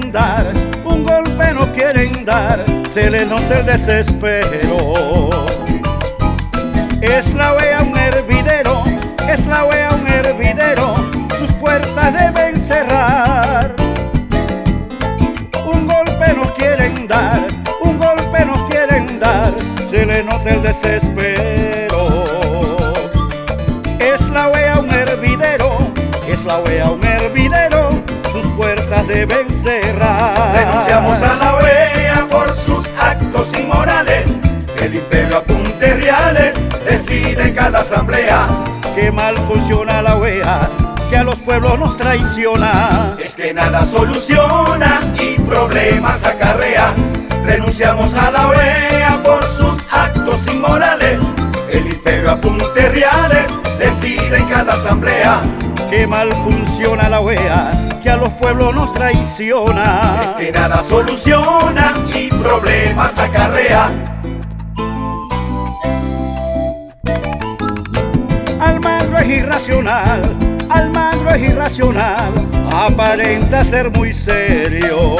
quieren dar, un golpe no quieren dar, se les nota el desespero. Es la OEA un hervidero, es la OEA un hervidero, sus puertas deben cerrar. Un golpe no quieren dar, un golpe no quieren dar, se les nota el desespero. Es la OEA un hervidero, es la OEA un hervidero, sus puertas deben cerrar. Denunciamos a la OEA por sus actos inmorales. El imperio a punterriales decide en cada asamblea. Que mal funciona la OEA, que a los pueblos nos traiciona. Es que nada soluciona y problemas acarrea. Renunciamos a la OEA por sus actos inmorales. El imperio a punterriales decide en cada asamblea. Que mal funciona la OEA, que a los pueblos nos traiciona. Es que nada soluciona y problemas acarrea. Almagro es irracional, Almagro es irracional, aparenta ser muy serio.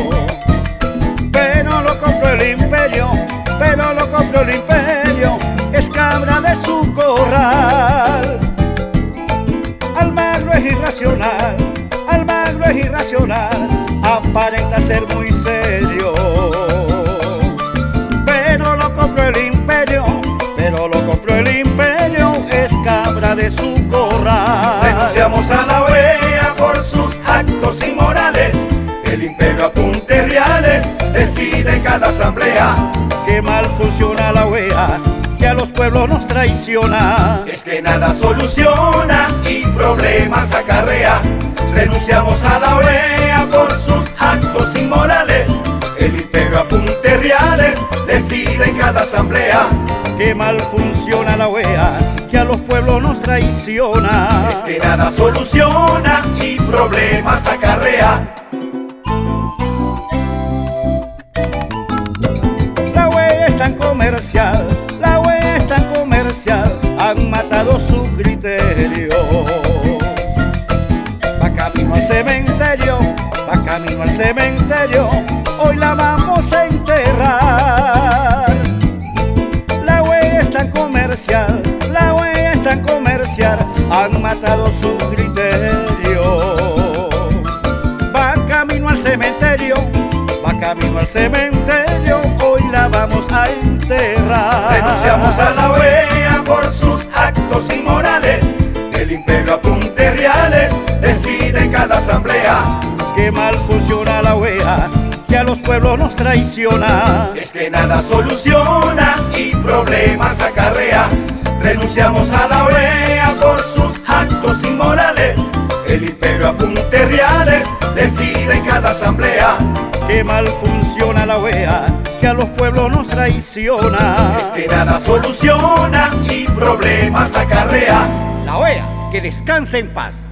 Pero lo compró el imperio, pero lo compró el imperio, es cabra de su corral. Almagro es irracional, Almagro es irracional, aparenta ser muy serio. Pero lo compró el imperio, pero lo compró el imperio, es cabra de su corral. Denunciamos a la OEA por sus actos inmorales. El imperio a punterriales decide en cada asamblea. Que mal funciona la OEA, que a los pueblos nos traiciona. Es que nada soluciona y problemas acarrea. Renunciamos a la OEA por sus actos inmorales. El imperio a punterriales decide en cada asamblea. Que mal funciona la OEA, que a los pueblos nos traiciona. Es que nada soluciona y problemas acarrea. La OEA es tan comercial, la OEA es tan comercial, han matado su criterio. Va camino al cementerio, va camino al cementerio, hoy la vamos a enterrar. La OEA es tan comercial, la OEA es tan comercial, han matado su criterio. Va camino al cementerio, va camino al cementerio, hoy la vamos a enterrar. Denunciamos a la OEA por sus actos inmorales. El imperio a punterriales decide en cada asamblea. Que mal funciona la OEA, que a los pueblos nos traiciona. Es que nada soluciona y problemas acarrea. Renunciamos a la OEA por sus actos inmorales. El imperio a punterriales decide en cada asamblea. Que mal funciona la OEA, que a los pueblos nos traiciona. Es que nada soluciona y problemas acarrea. La OEA, que descanse en paz.